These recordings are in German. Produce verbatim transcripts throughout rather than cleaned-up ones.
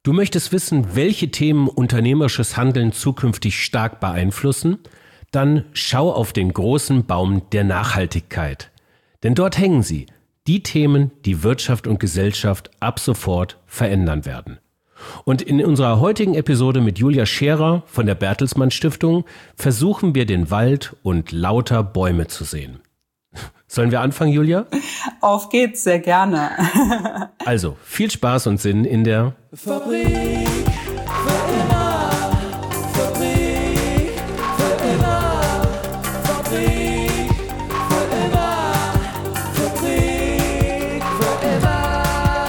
Du möchtest wissen, welche Themen unternehmerisches Handeln zukünftig stark beeinflussen? Dann schau auf den großen Baum der Nachhaltigkeit. Denn dort hängen sie, die Themen, die Wirtschaft und Gesellschaft ab sofort verändern werden. Und in unserer heutigen Episode mit Julia Scherer von der Bertelsmann Stiftung versuchen wir den Wald und lauter Bäume zu sehen. Sollen wir anfangen, Julia? Auf geht's, sehr gerne. Also, viel Spaß und Sinn in der Fabrik für immer. Fabrik für immer. Fabrik für immer. Fabrik für immer.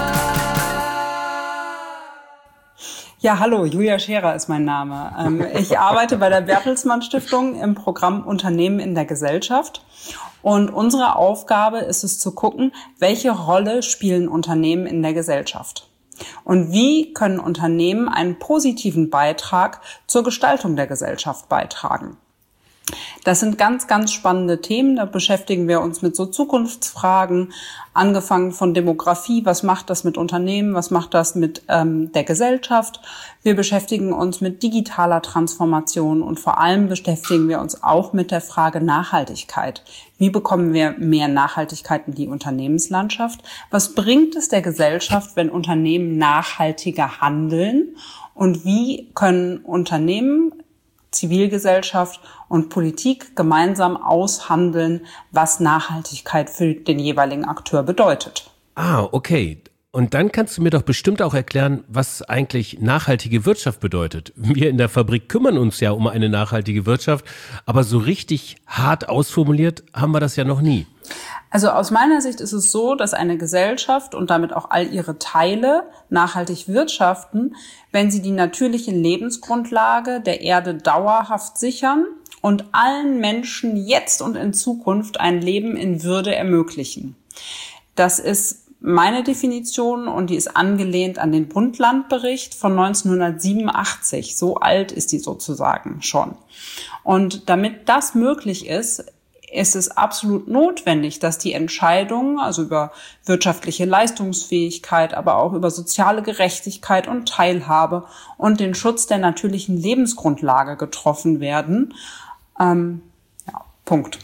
Ja, hallo, Julia Scherer ist mein Name. Ich arbeite bei der Bertelsmann Stiftung im Programm Unternehmen in der Gesellschaft. Und unsere Aufgabe ist es zu gucken, welche Rolle spielen Unternehmen in der Gesellschaft? Und wie können Unternehmen einen positiven Beitrag zur Gestaltung der Gesellschaft beitragen? Das sind ganz, ganz spannende Themen. Da beschäftigen wir uns mit so Zukunftsfragen, angefangen von Demografie. Was macht das mit Unternehmen? Was macht das mit ähm, der Gesellschaft? Wir beschäftigen uns mit digitaler Transformation und vor allem beschäftigen wir uns auch mit der Frage Nachhaltigkeit. Wie bekommen wir mehr Nachhaltigkeit in die Unternehmenslandschaft? Was bringt es der Gesellschaft, wenn Unternehmen nachhaltiger handeln? Und wie können Unternehmen, Zivilgesellschaft und Politik gemeinsam aushandeln, was Nachhaltigkeit für den jeweiligen Akteur bedeutet? Ah, okay. Und dann kannst du mir doch bestimmt auch erklären, was eigentlich nachhaltige Wirtschaft bedeutet. Wir in der Fabrik kümmern uns ja um eine nachhaltige Wirtschaft, aber so richtig hart ausformuliert haben wir das ja noch nie. Also aus meiner Sicht ist es so, dass eine Gesellschaft und damit auch all ihre Teile nachhaltig wirtschaften, wenn sie die natürliche Lebensgrundlage der Erde dauerhaft sichern und allen Menschen jetzt und in Zukunft ein Leben in Würde ermöglichen. Das ist meine Definition und die ist angelehnt an den Brundtland-Bericht von neunzehnhundertsiebenundachtzig. So alt ist die sozusagen schon. Und damit das möglich ist, ist es absolut notwendig, dass die Entscheidungen, also über wirtschaftliche Leistungsfähigkeit, aber auch über soziale Gerechtigkeit und Teilhabe und den Schutz der natürlichen Lebensgrundlage getroffen werden. Ähm, ja, Punkt.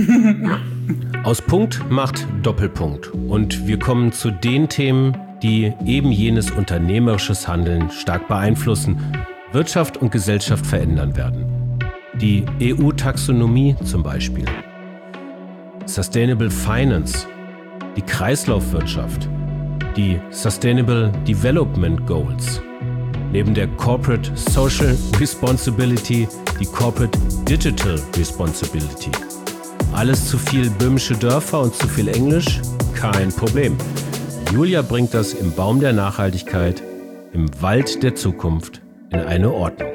Aus Punkt macht Doppelpunkt. Und wir kommen zu den Themen, die eben jenes unternehmerisches Handeln stark beeinflussen, Wirtschaft und Gesellschaft verändern werden. Die E U-Taxonomie zum Beispiel. Sustainable Finance, die Kreislaufwirtschaft, die Sustainable Development Goals, neben der Corporate Social Responsibility, die Corporate Digital Responsibility. Alles zu viel böhmische Dörfer und zu viel Englisch? Kein Problem. Julia bringt das im Baum der Nachhaltigkeit, im Wald der Zukunft in eine Ordnung.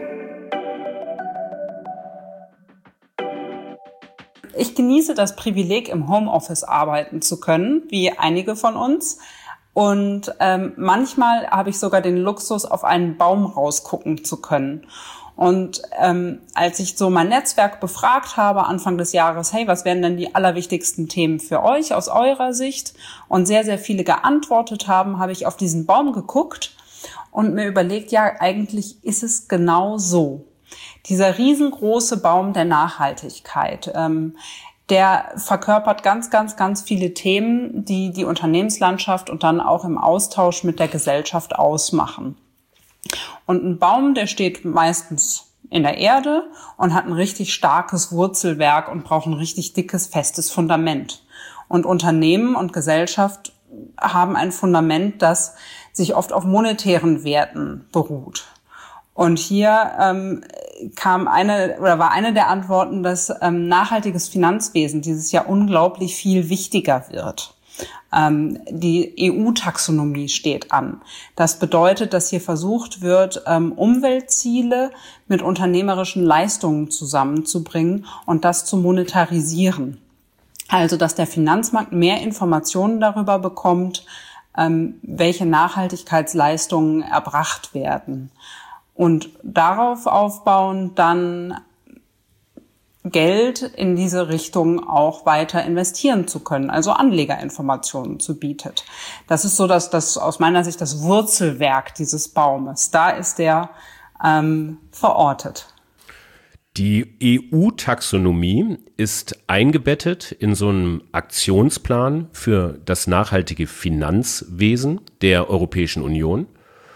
Ich genieße das Privileg, im Homeoffice arbeiten zu können, wie einige von uns. Und ähm, manchmal habe ich sogar den Luxus, auf einen Baum rausgucken zu können. Und ähm, als ich so mein Netzwerk befragt habe, Anfang des Jahres, hey, was wären denn die allerwichtigsten Themen für euch aus eurer Sicht? Und sehr, sehr viele geantwortet haben, habe ich auf diesen Baum geguckt und mir überlegt, ja, eigentlich ist es genau so. Dieser riesengroße Baum der Nachhaltigkeit, ähm, der verkörpert ganz, ganz, ganz viele Themen, die die Unternehmenslandschaft und dann auch im Austausch mit der Gesellschaft ausmachen. Und ein Baum, der steht meistens in der Erde und hat ein richtig starkes Wurzelwerk und braucht ein richtig dickes, festes Fundament. Und Unternehmen und Gesellschaft haben ein Fundament, das sich oft auf monetären Werten beruht. Und hier ähm, kam eine oder war eine der Antworten, dass ähm, nachhaltiges Finanzwesen dieses Jahr unglaublich viel wichtiger wird. Ähm, die E U-Taxonomie steht an. Das bedeutet, dass hier versucht wird, ähm, Umweltziele mit unternehmerischen Leistungen zusammenzubringen und das zu monetarisieren. Also, dass der Finanzmarkt mehr Informationen darüber bekommt, ähm, welche Nachhaltigkeitsleistungen erbracht werden. Und darauf aufbauen dann Geld in diese Richtung auch weiter investieren zu können, also Anlegerinformationen zu bietet. Das ist so, dass das aus meiner Sicht das Wurzelwerk dieses Baumes. Da ist der ähm, verortet. Die E U-Taxonomie ist eingebettet in so einen Aktionsplan für das nachhaltige Finanzwesen der Europäischen Union.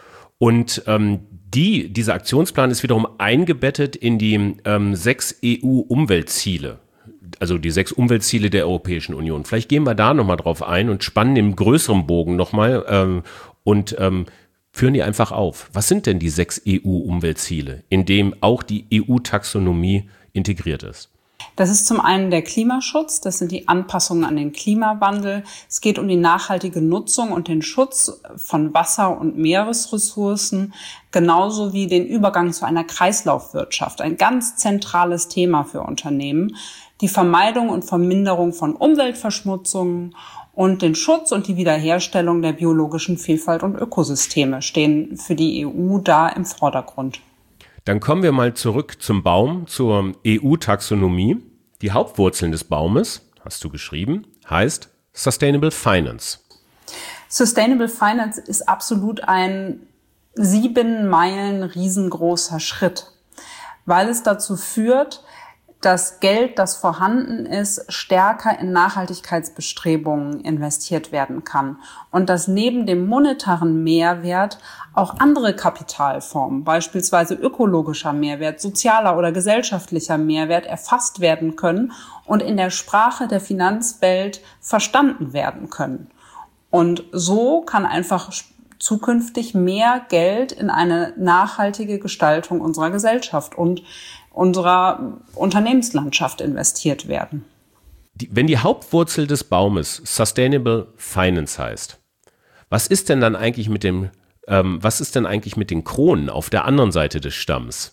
Und ähm, die, dieser Aktionsplan ist wiederum eingebettet in die ähm, sechs E U-Umweltziele, also die sechs Umweltziele der Europäischen Union. Vielleicht gehen wir da nochmal drauf ein und spannen im größeren Bogen nochmal ähm, und ähm, führen die einfach auf. Was sind denn die sechs E U-Umweltziele, in dem auch die E U-Taxonomie integriert ist? Das ist zum einen der Klimaschutz, das sind die Anpassungen an den Klimawandel. Es geht um die nachhaltige Nutzung und den Schutz von Wasser- und Meeresressourcen, genauso wie den Übergang zu einer Kreislaufwirtschaft, ein ganz zentrales Thema für Unternehmen. Die Vermeidung und Verminderung von Umweltverschmutzungen und den Schutz und die Wiederherstellung der biologischen Vielfalt und Ökosysteme stehen für die E U da im Vordergrund. Dann kommen wir mal zurück zum Baum, zur E U-Taxonomie. Die Hauptwurzeln des Baumes, hast du geschrieben, heißt Sustainable Finance. Sustainable Finance ist absolut ein sieben Meilen riesengroßer Schritt, weil es dazu führt, dass Geld, das vorhanden ist, stärker in Nachhaltigkeitsbestrebungen investiert werden kann und dass neben dem monetaren Mehrwert auch andere Kapitalformen, beispielsweise ökologischer Mehrwert, sozialer oder gesellschaftlicher Mehrwert, erfasst werden können und in der Sprache der Finanzwelt verstanden werden können. Und so kann einfach zukünftig mehr Geld in eine nachhaltige Gestaltung unserer Gesellschaft und unserer Unternehmenslandschaft investiert werden. Die, wenn die Hauptwurzel des Baumes Sustainable Finance heißt, was ist denn dann eigentlich mit dem, ähm, was ist denn eigentlich mit den Kronen auf der anderen Seite des Stamms?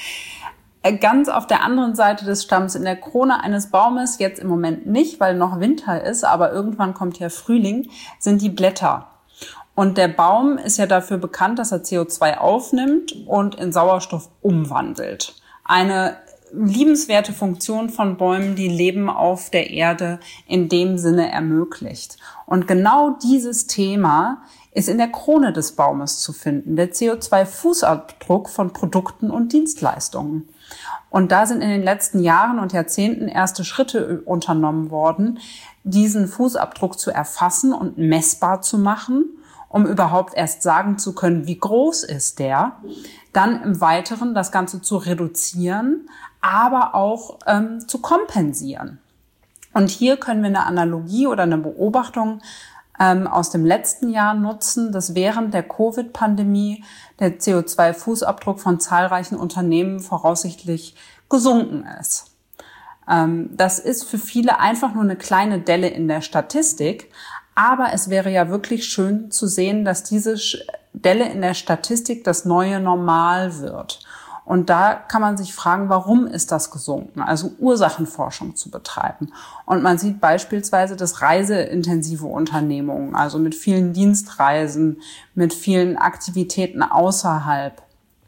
Ganz auf der anderen Seite des Stamms, in der Krone eines Baumes, jetzt im Moment nicht, weil noch Winter ist, aber irgendwann kommt ja Frühling, sind die Blätter. Und der Baum ist ja dafür bekannt, dass er C O zwei aufnimmt und in Sauerstoff umwandelt. Eine liebenswerte Funktion von Bäumen, die Leben auf der Erde in dem Sinne ermöglicht. Und genau dieses Thema ist in der Krone des Baumes zu finden, der C O zwei Fußabdruck von Produkten und Dienstleistungen. Und da sind in den letzten Jahren und Jahrzehnten erste Schritte unternommen worden, diesen Fußabdruck zu erfassen und messbar zu machen, um überhaupt erst sagen zu können, wie groß ist der. Dann im Weiteren das Ganze zu reduzieren, aber auch ähm, zu kompensieren. Und hier können wir eine Analogie oder eine Beobachtung ähm, aus dem letzten Jahr nutzen, dass während der Covid-Pandemie der C O zwei Fußabdruck von zahlreichen Unternehmen voraussichtlich gesunken ist. Ähm, das ist für viele einfach nur eine kleine Delle in der Statistik, aber es wäre ja wirklich schön zu sehen, dass diese Delle in der Statistik das neue Normal wird. Und da kann man sich fragen, warum ist das gesunken? Also Ursachenforschung zu betreiben. Und man sieht beispielsweise, dass reiseintensive Unternehmungen, also mit vielen Dienstreisen, mit vielen Aktivitäten außerhalb,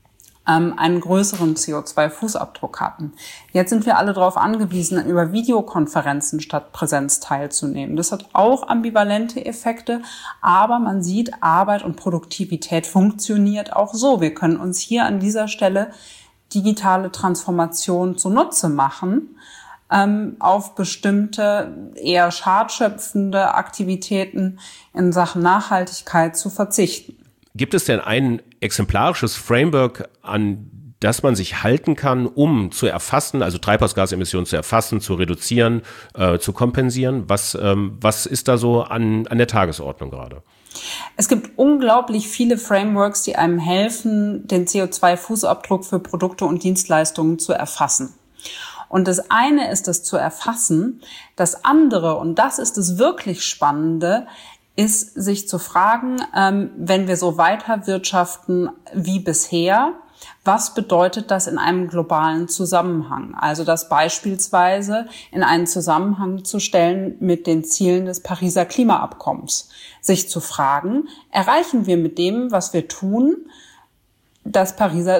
einen größeren C O zwei Fußabdruck hatten. Jetzt sind wir alle darauf angewiesen, über Videokonferenzen statt Präsenz teilzunehmen. Das hat auch ambivalente Effekte, aber man sieht, Arbeit und Produktivität funktioniert auch so. Wir können uns hier an dieser Stelle digitale Transformation zunutze machen, ähm, auf bestimmte eher schadschöpfende Aktivitäten in Sachen Nachhaltigkeit zu verzichten. Gibt es denn ein exemplarisches Framework, an das man sich halten kann, um zu erfassen, also Treibhausgasemissionen zu erfassen, zu reduzieren, äh, zu kompensieren? Was, ähm, was ist da so an, an der Tagesordnung gerade? Es gibt unglaublich viele Frameworks, die einem helfen, den C O zwei Fußabdruck für Produkte und Dienstleistungen zu erfassen. Und das eine ist es zu erfassen, das andere, und das ist das wirklich Spannende, ist sich zu fragen, ähm, wenn wir so weiter wirtschaften wie bisher, was bedeutet das in einem globalen Zusammenhang? Also das beispielsweise in einen Zusammenhang zu stellen mit den Zielen des Pariser Klimaabkommens. Sich zu fragen, erreichen wir mit dem, was wir tun, das Pariser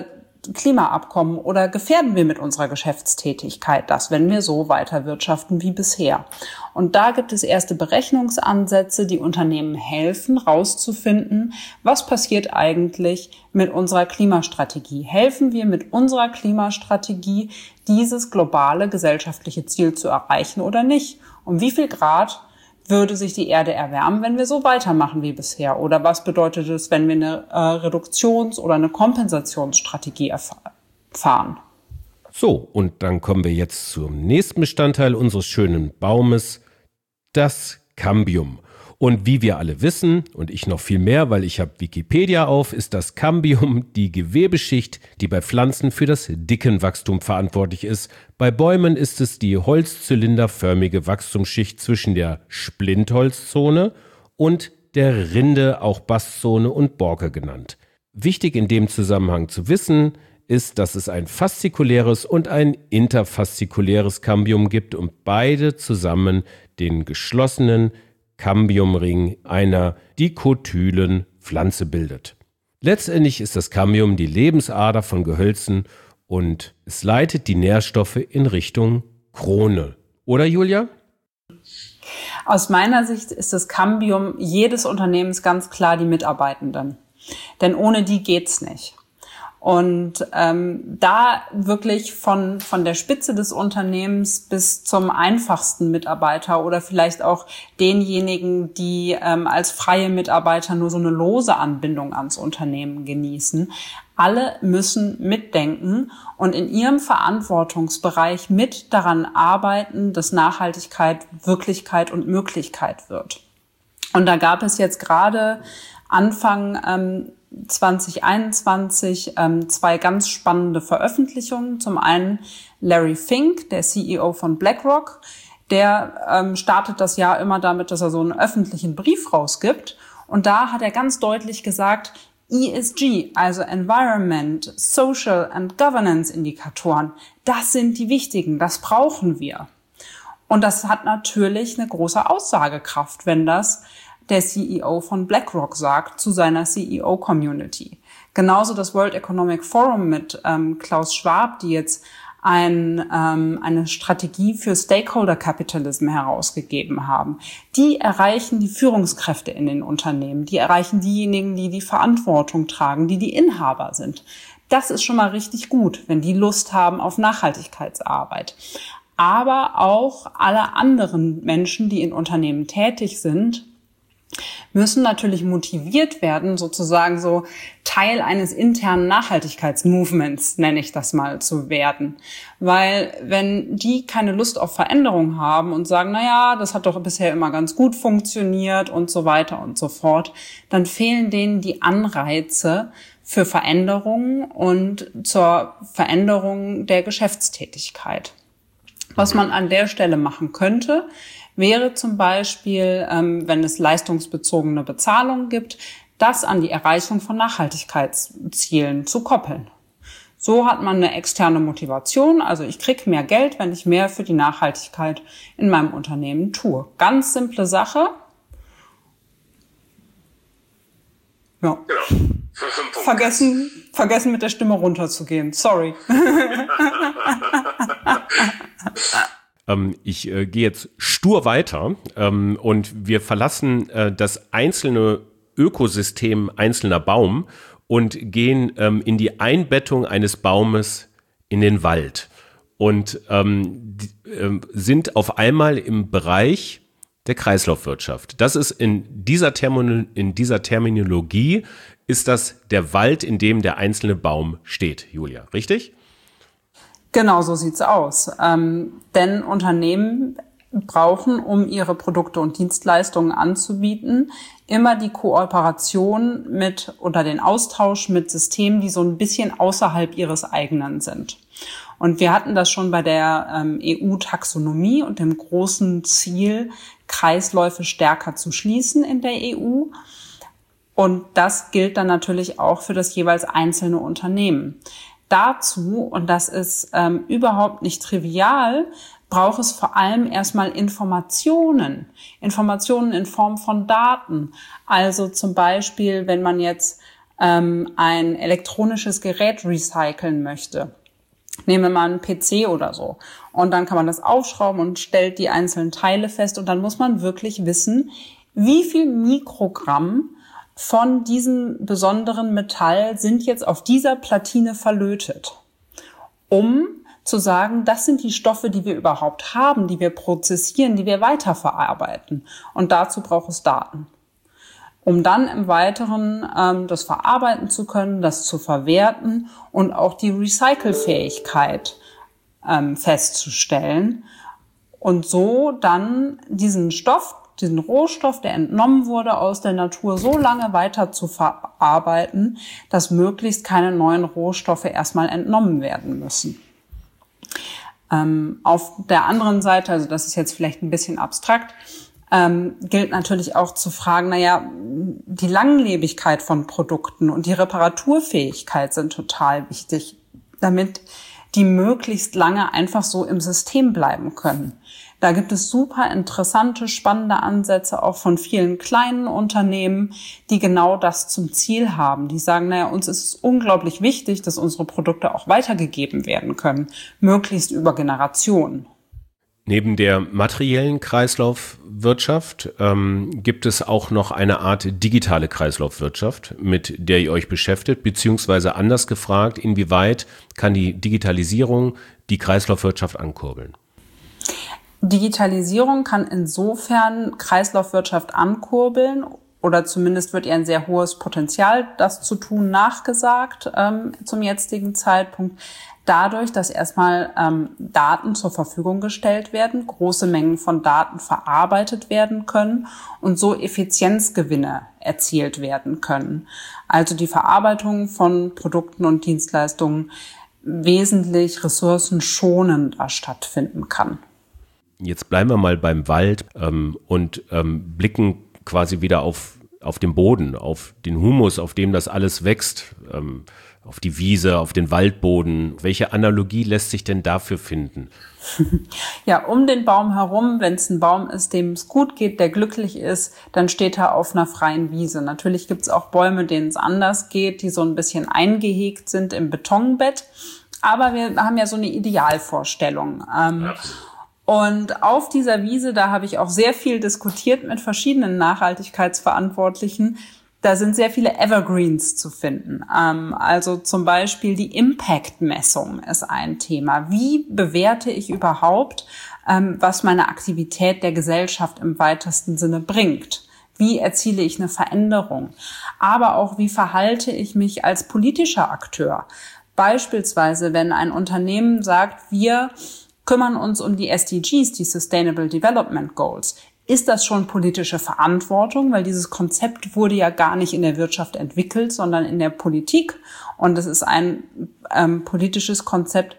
Klimaabkommen oder gefährden wir mit unserer Geschäftstätigkeit das, wenn wir so weiter wirtschaften wie bisher? Und da gibt es erste Berechnungsansätze, die Unternehmen helfen, rauszufinden, was passiert eigentlich mit unserer Klimastrategie. Helfen wir mit unserer Klimastrategie, dieses globale gesellschaftliche Ziel zu erreichen oder nicht? Um wie viel Grad würde sich die Erde erwärmen, wenn wir so weitermachen wie bisher? Oder was bedeutet es, wenn wir eine äh, Reduktions- oder eine Kompensationsstrategie erfahren? So, und dann kommen wir jetzt zum nächsten Bestandteil unseres schönen Baumes, das Cambium. Und wie wir alle wissen, und ich noch viel mehr, weil ich habe Wikipedia auf, ist das Cambium die Gewebeschicht, die bei Pflanzen für das Dickenwachstum verantwortlich ist. Bei Bäumen ist es die holzzylinderförmige Wachstumsschicht zwischen der Splintholzzone und der Rinde, auch Bastzone und Borke genannt. Wichtig in dem Zusammenhang zu wissen ist, dass es ein faszikuläres und ein interfaszikuläres Cambium gibt und beide zusammen den geschlossenen Cambiumring einer dikotylen Pflanze bildet. Letztendlich ist das Cambium die Lebensader von Gehölzen und es leitet die Nährstoffe in Richtung Krone. Oder Julia? Aus meiner Sicht ist das Cambium jedes Unternehmens ganz klar die Mitarbeitenden. Denn ohne die geht's nicht. Und ähm, da wirklich von von der Spitze des Unternehmens bis zum einfachsten Mitarbeiter oder vielleicht auch denjenigen, die ähm, als freie Mitarbeiter nur so eine lose Anbindung ans Unternehmen genießen, alle müssen mitdenken und in ihrem Verantwortungsbereich mit daran arbeiten, dass Nachhaltigkeit Wirklichkeit und Möglichkeit wird. Und da gab es jetzt gerade Anfang ähm, zwanzig einundzwanzig ähm, zwei ganz spannende Veröffentlichungen. Zum einen Larry Fink, der C E O von BlackRock, der ähm, startet das Jahr immer damit, dass er so einen öffentlichen Brief rausgibt. Und da hat er ganz deutlich gesagt, E S G, also Environment, Social and Governance Indikatoren, das sind die wichtigen, das brauchen wir. Und das hat natürlich eine große Aussagekraft, wenn das der C E O von BlackRock sagt zu seiner C E O-Community. Genauso das World Economic Forum mit ähm, Klaus Schwab, die jetzt ein, ähm, eine Strategie für Stakeholder Capitalism herausgegeben haben. Die erreichen die Führungskräfte in den Unternehmen, die erreichen diejenigen, die die Verantwortung tragen, die die Inhaber sind. Das ist schon mal richtig gut, wenn die Lust haben auf Nachhaltigkeitsarbeit. Aber auch alle anderen Menschen, die in Unternehmen tätig sind, müssen natürlich motiviert werden, sozusagen so Teil eines internen Nachhaltigkeitsmovements, nenne ich das mal, zu werden. Weil wenn die keine Lust auf Veränderung haben und sagen, na ja, das hat doch bisher immer ganz gut funktioniert und so weiter und so fort, dann fehlen denen die Anreize für Veränderungen und zur Veränderung der Geschäftstätigkeit. Was man an der Stelle machen könnte, wäre zum Beispiel, ähm, wenn es leistungsbezogene Bezahlung gibt, das an die Erreichung von Nachhaltigkeitszielen zu koppeln. So hat man eine externe Motivation, also ich kriege mehr Geld, wenn ich mehr für die Nachhaltigkeit in meinem Unternehmen tue. Ganz simple Sache. Ja. Genau. Für fünf Punkte. Vergessen, vergessen mit der Stimme runterzugehen. Sorry. Ähm, ich äh, gehe jetzt stur weiter ähm, und wir verlassen äh, das einzelne Ökosystem einzelner Baum und gehen ähm, in die Einbettung eines Baumes in den Wald und ähm, die, äh, sind auf einmal im Bereich der Kreislaufwirtschaft. Das ist in dieser, Termin- in dieser Terminologie ist das der Wald, in dem der einzelne Baum steht, Julia, richtig? Genau, so sieht's aus. Ähm, denn Unternehmen brauchen, um ihre Produkte und Dienstleistungen anzubieten, immer die Kooperation mit oder den Austausch mit Systemen, die so ein bisschen außerhalb ihres eigenen sind. Und wir hatten das schon bei der ähm, E U-Taxonomie und dem großen Ziel, Kreisläufe stärker zu schließen in der E U. Und das gilt dann natürlich auch für das jeweils einzelne Unternehmen. Dazu, und das ist ähm, überhaupt nicht trivial, braucht es vor allem erstmal Informationen. Informationen in Form von Daten. Also zum Beispiel, wenn man jetzt ähm, ein elektronisches Gerät recyceln möchte. Nehmen wir mal einen P C oder so. Und dann kann man das aufschrauben und stellt die einzelnen Teile fest. Und dann muss man wirklich wissen, wie viel Mikrogramm von diesem besonderen Metall sind jetzt auf dieser Platine verlötet. Um zu sagen, das sind die Stoffe, die wir überhaupt haben, die wir prozessieren, die wir weiterverarbeiten. Und dazu braucht es Daten. Um dann im Weiteren ähm, das verarbeiten zu können, das zu verwerten und auch die Recycelfähigkeit ähm, festzustellen und so dann diesen Stoff, diesen Rohstoff, der entnommen wurde aus der Natur, so lange weiter zu verarbeiten, dass möglichst keine neuen Rohstoffe erstmal entnommen werden müssen. Ähm, auf der anderen Seite, also das ist jetzt vielleicht ein bisschen abstrakt, Ähm, gilt natürlich auch zu fragen, naja, die Langlebigkeit von Produkten und die Reparaturfähigkeit sind total wichtig, damit die möglichst lange einfach so im System bleiben können. Da gibt es super interessante, spannende Ansätze auch von vielen kleinen Unternehmen, die genau das zum Ziel haben. Die sagen, naja, uns ist es unglaublich wichtig, dass unsere Produkte auch weitergegeben werden können, möglichst über Generationen. Neben der materiellen Kreislaufwirtschaft ähm, gibt es auch noch eine Art digitale Kreislaufwirtschaft, mit der ihr euch beschäftigt, beziehungsweise anders gefragt, inwieweit kann die Digitalisierung die Kreislaufwirtschaft ankurbeln? Digitalisierung kann insofern Kreislaufwirtschaft ankurbeln, oder zumindest wird ihr ein sehr hohes Potenzial, das zu tun, nachgesagt ähm, zum jetzigen Zeitpunkt. Dadurch, dass erstmal ähm, Daten zur Verfügung gestellt werden, große Mengen von Daten verarbeitet werden können und so Effizienzgewinne erzielt werden können. Also die Verarbeitung von Produkten und Dienstleistungen wesentlich ressourcenschonender stattfinden kann. Jetzt bleiben wir mal beim Wald ähm, und ähm, blicken quasi wieder auf, auf den Boden, auf den Humus, auf dem das alles wächst, ähm, auf die Wiese, auf den Waldboden. Welche Analogie lässt sich denn dafür finden? Ja, um den Baum herum, wenn es ein Baum ist, dem es gut geht, der glücklich ist, dann steht er auf einer freien Wiese. Natürlich gibt es auch Bäume, denen es anders geht, die so ein bisschen eingehegt sind im Betonbett. Aber wir haben ja so eine Idealvorstellung. Ähm, Und auf dieser Wiese, da habe ich auch sehr viel diskutiert mit verschiedenen Nachhaltigkeitsverantwortlichen. Da sind sehr viele Evergreens zu finden. Ähm, also zum Beispiel die Impact-Messung ist ein Thema. Wie bewerte ich überhaupt, ähm, was meine Aktivität der Gesellschaft im weitesten Sinne bringt? Wie erziele ich eine Veränderung? Aber auch, wie verhalte ich mich als politischer Akteur? Beispielsweise, wenn ein Unternehmen sagt, wir kümmern uns um die S D Gs, die Sustainable Development Goals. Ist das schon politische Verantwortung? Weil dieses Konzept wurde ja gar nicht in der Wirtschaft entwickelt, sondern in der Politik. Und es ist ein ähm, politisches Konzept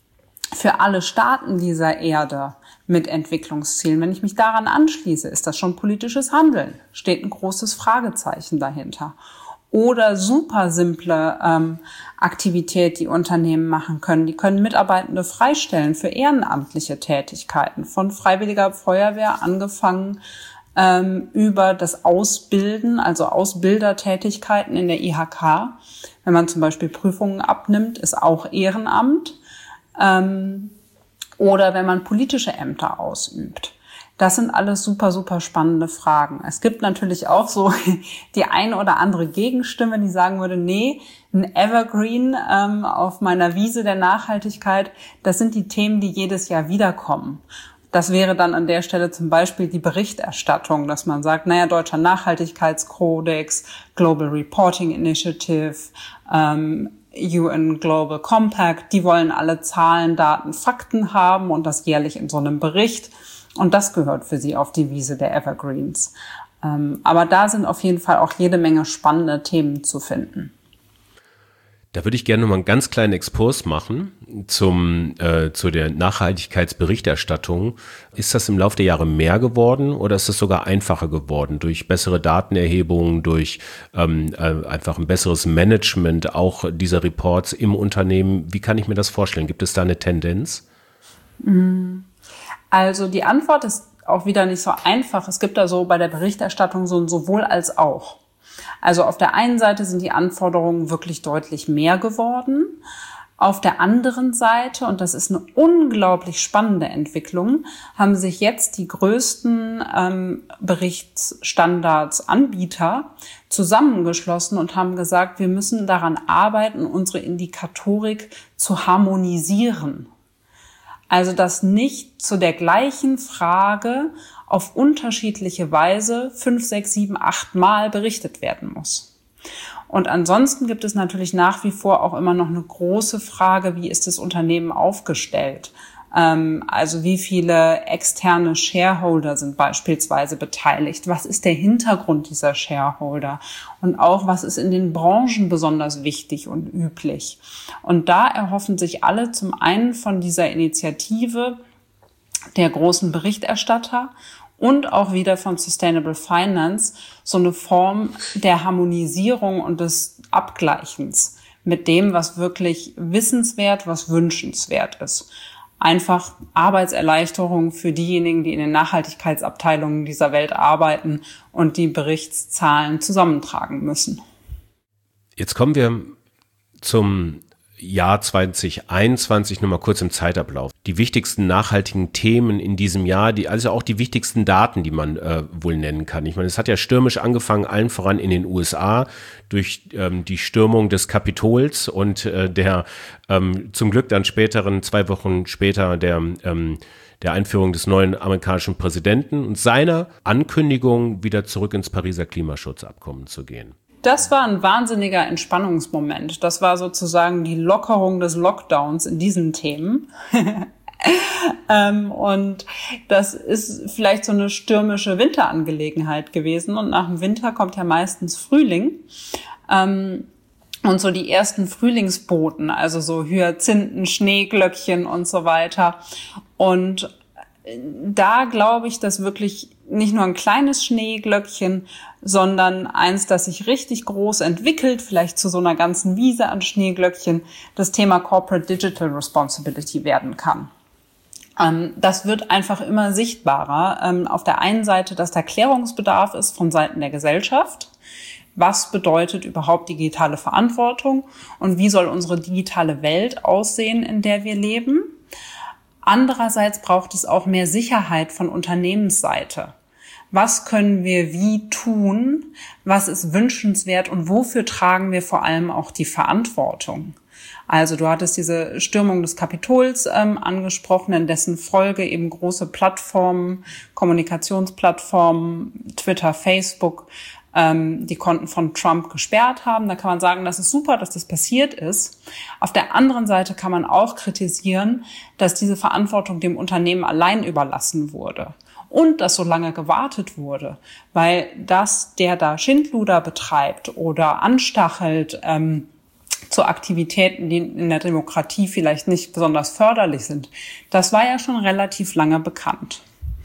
für alle Staaten dieser Erde mit Entwicklungszielen. Wenn ich mich daran anschließe, ist das schon politisches Handeln? Steht ein großes Fragezeichen dahinter. Oder super simple ähm, Aktivität, die Unternehmen machen können. Die können Mitarbeitende freistellen für ehrenamtliche Tätigkeiten, von freiwilliger Feuerwehr angefangen ähm, über das Ausbilden, also Ausbildertätigkeiten in der I H K. Wenn man zum Beispiel Prüfungen abnimmt, ist auch Ehrenamt. Ähm, oder wenn man politische Ämter ausübt. Das sind alles super, super spannende Fragen. Es gibt natürlich auch so die eine oder andere Gegenstimme, die sagen würde, nee, ein Evergreen ähm, auf meiner Wiese der Nachhaltigkeit, das sind die Themen, die jedes Jahr wiederkommen. Das wäre dann an der Stelle zum Beispiel die Berichterstattung, dass man sagt, naja, Deutscher Nachhaltigkeitskodex, Global Reporting Initiative, ähm, U N Global Compact, die wollen alle Zahlen, Daten, Fakten haben und das jährlich in so einem Bericht. Und das gehört für sie auf die Wiese der Evergreens. Ähm, aber da sind auf jeden Fall auch jede Menge spannende Themen zu finden. Da würde ich gerne noch mal einen ganz kleinen Exkurs machen zum, äh, zu der Nachhaltigkeitsberichterstattung. Ist das im Laufe der Jahre mehr geworden oder ist es sogar einfacher geworden durch bessere Datenerhebungen, durch ähm, äh, einfach ein besseres Management auch dieser Reports im Unternehmen? Wie kann ich mir das vorstellen? Gibt es da eine Tendenz? Also die Antwort ist auch wieder nicht so einfach. Es gibt da so bei der Berichterstattung so ein sowohl als auch. Also auf der einen Seite sind die Anforderungen wirklich deutlich mehr geworden. Auf der anderen Seite, und das ist eine unglaublich spannende Entwicklung, haben sich jetzt die größten ähm, Berichtsstandards-Anbieter zusammengeschlossen und haben gesagt, wir müssen daran arbeiten, unsere Indikatorik zu harmonisieren. Also dass nicht zu der gleichen Frage auf unterschiedliche Weise fünf, sechs, sieben, acht Mal berichtet werden muss. Und ansonsten gibt es natürlich nach wie vor auch immer noch eine große Frage, wie ist das Unternehmen aufgestellt? Ähm, also wie viele externe Shareholder sind beispielsweise beteiligt? Was ist der Hintergrund dieser Shareholder? Und auch, was ist in den Branchen besonders wichtig und üblich? Und da erhoffen sich alle zum einen von dieser Initiative der großen Berichterstatter und auch wieder von Sustainable Finance so eine Form der Harmonisierung und des Abgleichens mit dem, was wirklich wissenswert, was wünschenswert ist. Einfach Arbeitserleichterung für diejenigen, die in den Nachhaltigkeitsabteilungen dieser Welt arbeiten und die Berichtszahlen zusammentragen müssen. Jetzt kommen wir zum Jahr zwanzig einundzwanzig nochmal kurz im Zeitablauf. Die wichtigsten nachhaltigen Themen in diesem Jahr, die also auch die wichtigsten Daten, die man äh, wohl nennen kann. Ich meine, es hat ja stürmisch angefangen, allen voran in den U S A durch ähm, die Stürmung des Kapitols und äh, der ähm, zum Glück dann späteren, zwei Wochen später der ähm, der Einführung des neuen amerikanischen Präsidenten und seiner Ankündigung, wieder zurück ins Pariser Klimaschutzabkommen zu gehen. Das war ein wahnsinniger Entspannungsmoment. Das war sozusagen die Lockerung des Lockdowns in diesen Themen. ähm, und das ist vielleicht so eine stürmische Winterangelegenheit gewesen. Und nach dem Winter kommt ja meistens Frühling. Ähm, und so die ersten Frühlingsboten, also so Hyazinthen, Schneeglöckchen und so weiter. Und da glaube ich, dass wirklich nicht nur ein kleines Schneeglöckchen, sondern eins, das sich richtig groß entwickelt, vielleicht zu so einer ganzen Wiese an Schneeglöckchen, das Thema Corporate Digital Responsibility werden kann. Ähm, das wird einfach immer sichtbarer. Ähm, auf der einen Seite, dass da Klärungsbedarf ist von Seiten der Gesellschaft. Was bedeutet überhaupt digitale Verantwortung und wie soll unsere digitale Welt aussehen, in der wir leben? Andererseits braucht es auch mehr Sicherheit von Unternehmensseite. Was können wir wie tun? Was ist wünschenswert und wofür tragen wir vor allem auch die Verantwortung? Also du hattest diese Stürmung des Kapitols ähm, angesprochen, in dessen Folge eben große Plattformen, Kommunikationsplattformen, Twitter, Facebook, ähm, die Konten von Trump gesperrt haben. Da kann man sagen, das ist super, dass das passiert ist. Auf der anderen Seite kann man auch kritisieren, dass diese Verantwortung dem Unternehmen allein überlassen wurde. Und dass so lange gewartet wurde, weil das, der da Schindluder betreibt oder anstachelt ähm, zu Aktivitäten, die in der Demokratie vielleicht nicht besonders förderlich sind, das war ja schon relativ lange bekannt.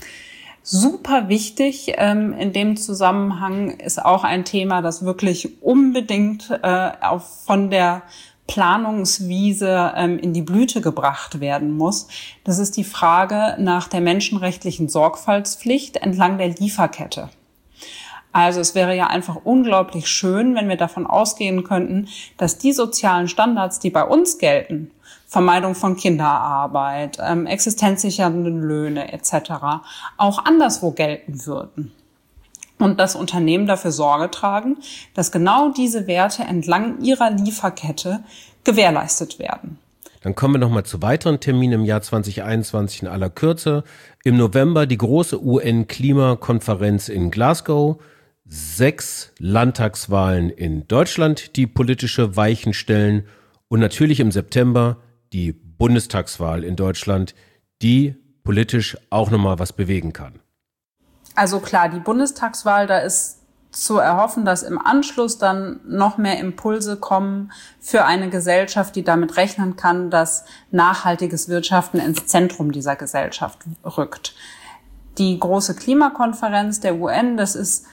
Super wichtig ähm, in dem Zusammenhang ist auch ein Thema, das wirklich unbedingt äh, auf, von der Planungswiese ähm, in die Blüte gebracht werden muss. Das ist die Frage nach der menschenrechtlichen Sorgfaltspflicht entlang der Lieferkette. Also es wäre ja einfach unglaublich schön, wenn wir davon ausgehen könnten, dass die sozialen Standards, die bei uns gelten, Vermeidung von Kinderarbeit, ähm, existenzsichernde Löhne et cetera, auch anderswo gelten würden. Und dass Unternehmen dafür Sorge tragen, dass genau diese Werte entlang ihrer Lieferkette gewährleistet werden. Dann kommen wir nochmal zu weiteren Terminen im Jahr zwanzig einundzwanzig in aller Kürze. Im November die große U N-Klimakonferenz in Glasgow. Sechs Landtagswahlen in Deutschland, die politische Weichen stellen. Und natürlich im September die Bundestagswahl in Deutschland, die politisch auch nochmal was bewegen kann. Also klar, die Bundestagswahl, da ist zu erhoffen, dass im Anschluss dann noch mehr Impulse kommen für eine Gesellschaft, die damit rechnen kann, dass nachhaltiges Wirtschaften ins Zentrum dieser Gesellschaft rückt. Die große Klimakonferenz der U N, das ist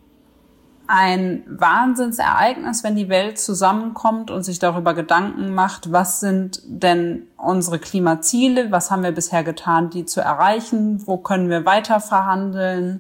ein Wahnsinnsereignis, wenn die Welt zusammenkommt und sich darüber Gedanken macht, was sind denn unsere Klimaziele, was haben wir bisher getan, die zu erreichen, wo können wir weiter verhandeln,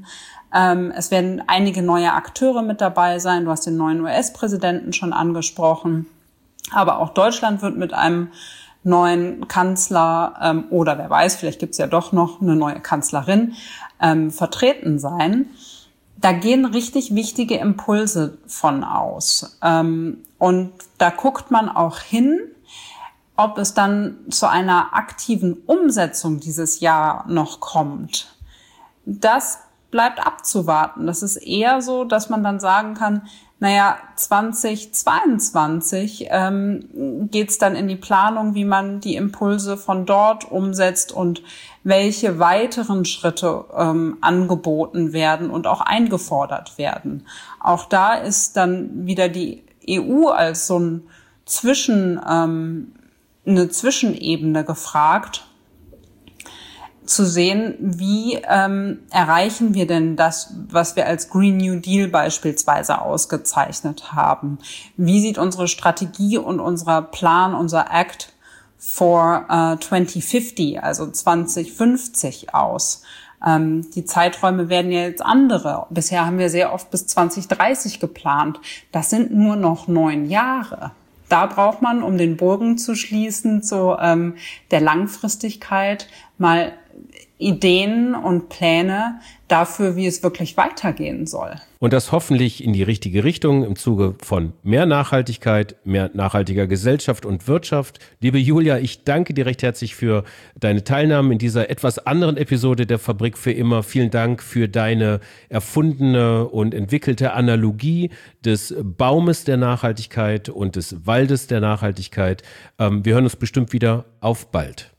Ähm, es werden einige neue Akteure mit dabei sein. Du hast den neuen U S-Präsidenten schon angesprochen. Aber auch Deutschland wird mit einem neuen Kanzler ähm, oder wer weiß, vielleicht gibt's ja doch noch eine neue Kanzlerin ähm, vertreten sein. Da gehen richtig wichtige Impulse von aus. Ähm, und da guckt man auch hin, ob es dann zu einer aktiven Umsetzung dieses Jahr noch kommt. Das bleibt abzuwarten. Das ist eher so, dass man dann sagen kann, naja, zweitausendzweiundzwanzig ähm, geht's dann in die Planung, wie man die Impulse von dort umsetzt und welche weiteren Schritte ähm, angeboten werden und auch eingefordert werden. Auch da ist dann wieder die E U als so ein Zwischen, ähm, eine Zwischenebene gefragt, zu sehen, wie ähm, erreichen wir denn das, was wir als Green New Deal beispielsweise ausgezeichnet haben? Wie sieht unsere Strategie und unser Plan, unser Act for uh, twenty fifty, also zwanzig fünfzig aus? Ähm, die Zeiträume werden ja jetzt andere. Bisher haben wir sehr oft bis zwanzig dreißig geplant. Das sind nur noch neun Jahre. Da braucht man, um den Bogen zu schließen, zu ähm, der Langfristigkeit, mal Ideen und Pläne dafür, wie es wirklich weitergehen soll. Und das hoffentlich in die richtige Richtung im Zuge von mehr Nachhaltigkeit, mehr nachhaltiger Gesellschaft und Wirtschaft. Liebe Julia, ich danke dir recht herzlich für deine Teilnahme in dieser etwas anderen Episode der Fabrik für immer. Vielen Dank für deine erfundene und entwickelte Analogie des Baumes der Nachhaltigkeit und des Waldes der Nachhaltigkeit. Ähm, wir hören uns bestimmt wieder. Auf bald.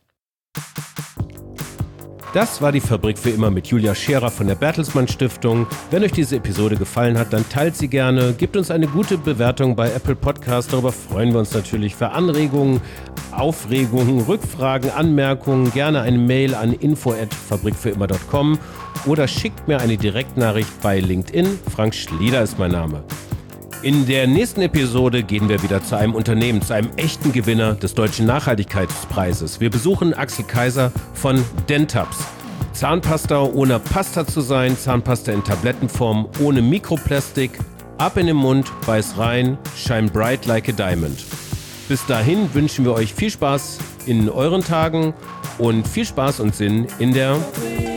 Das war die Fabrik für immer mit Julia Scherer von der Bertelsmann Stiftung. Wenn euch diese Episode gefallen hat, dann teilt sie gerne, gebt uns eine gute Bewertung bei Apple Podcast. Darüber freuen wir uns natürlich. Für Anregungen, Aufregungen, Rückfragen, Anmerkungen gerne eine Mail an info at fabrik für immer punkt com oder schickt mir eine Direktnachricht bei LinkedIn. Frank Schlieder ist mein Name. In der nächsten Episode gehen wir wieder zu einem Unternehmen, zu einem echten Gewinner des Deutschen Nachhaltigkeitspreises. Wir besuchen Axel Kaiser von Dentabs. Zahnpasta ohne Pasta zu sein, Zahnpasta in Tablettenform, ohne Mikroplastik, ab in den Mund, beiß rein, shine bright like a diamond. Bis dahin wünschen wir euch viel Spaß in euren Tagen und viel Spaß und Sinn in der